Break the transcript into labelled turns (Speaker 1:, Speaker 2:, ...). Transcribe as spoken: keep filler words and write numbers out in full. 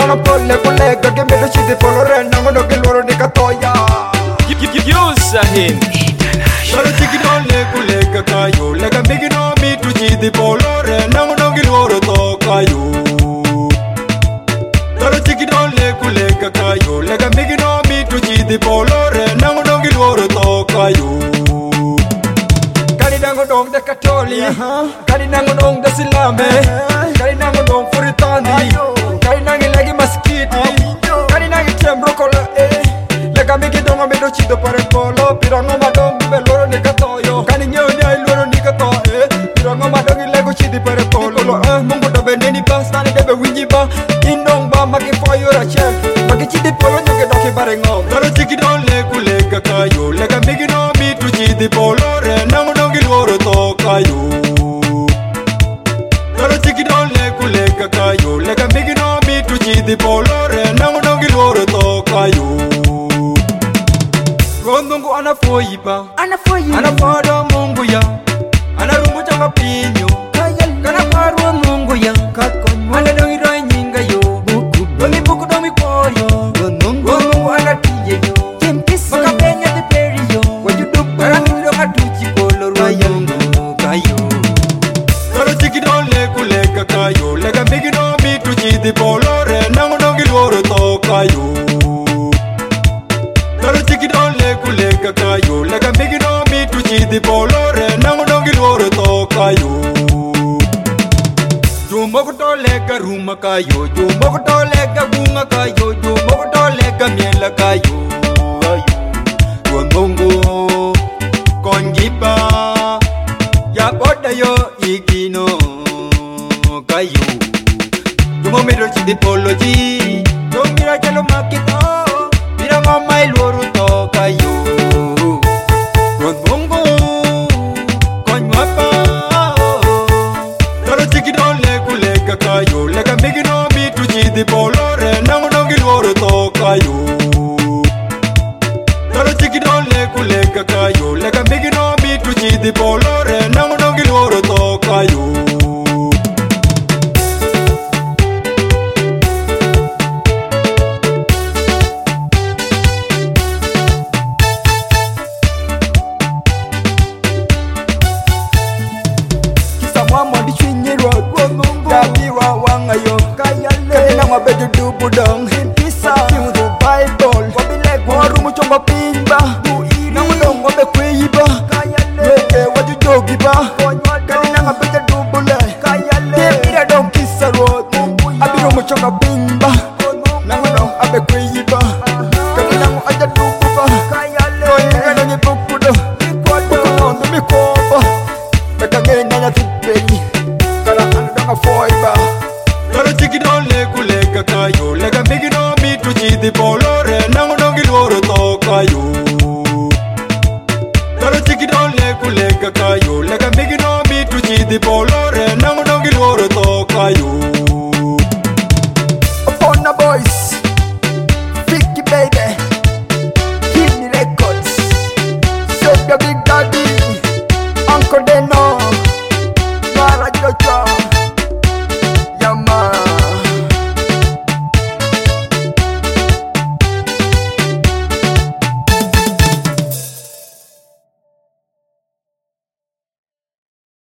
Speaker 1: Tanga pole kolega ke medo chidi polo re nango no ke loro ni katoya.
Speaker 2: Yusahin
Speaker 1: Tara chiki don le kolega kayo lega migi no mi tu chidi polo re nango no ke loro to kayo. Tara chiki don le kolega kayo lega migi no mi tu chidi polo re nango no ke loro to kayo. Kani nango dong da katoli, kani nango dong da silame, kani nango dong furitani, kani nangi lagi maskiti, kani nangi tembro kola eh. Lega migi dong ame do chido pare polo, pirango madong be loro ni katoyo, kani nyeo nyai loro ni kato eh. Pirango madong ilego chidi pare polo eh. Mungu do be neni ba, stani debe winji ba, indong ba maki foyo ra chel, maki chidi polo nyoke doki bare ngom. Tara chiki don le kulega kayo, lega migi no mi tu chidi polo re, nango dongi loro to kayo. Tara chiki don le kulega kayo, lega migi no mi tu chidi polo re, nango dongi loro to kayo. Rondongo ana foiba,
Speaker 3: Ana foyi
Speaker 1: ana fado mungu ya, ana rungu changa pinyo, kana parwa mungu ya, ana dongi roi nyinga yo, dongi buku dongi koyo, rondongo ana tiye yo, maka penya de peri yo, kana miro katuchi polo rondongo kayo. Tara chiki don le kulega kayo, lega migi no mi tu chidi polo re, nango dongi loro to kayo. Tara chiki don le kulega kayo, lega migi no mi tu chidi polo re, nango dongi loro to kayo. Jumogo to lega ruma kayo, jumogo to lega bunga kayo, jumogo to lega miela kayo. Rondongo konjiba, ya boda yo igino kayo. Jumo miro chidi polo ji, jomira chalo makito, mira mama iloro to kayo. Rondongo konjwapa, tara chiki don le kulega kayo, lega migi no mi tu chidi polo re, nango dongi loro to kayo. Tara chiki don le kulega kayo, lega migi no mi tu chidi polo re, nango dongi loro to kayo. Mama di chwenye road, Gabi wa wanga yo, Kani na wabedu dubu dong, Pisa, Kimu du Bible, Wabile gwaru muchomba pingba, Na mudong wabe kweiba, Weke waju jogi ba, Kani na wabedu dubu le, Kepira dong kisa road, Abiru muchomba pingba, Na mudong abe kweiba, Kani na waja dubu ba, Kani na nye bukudo, Bukudo mikoba, Beka ngena ya tipeli, Kala anadanga foiba. Tara chiki don le kulega kayo, lega migi no mi tu chidi polo re, nango dongi loro to kayo. Tara chiki don le kulega kayo, lega migi no mi tu chidi polo re,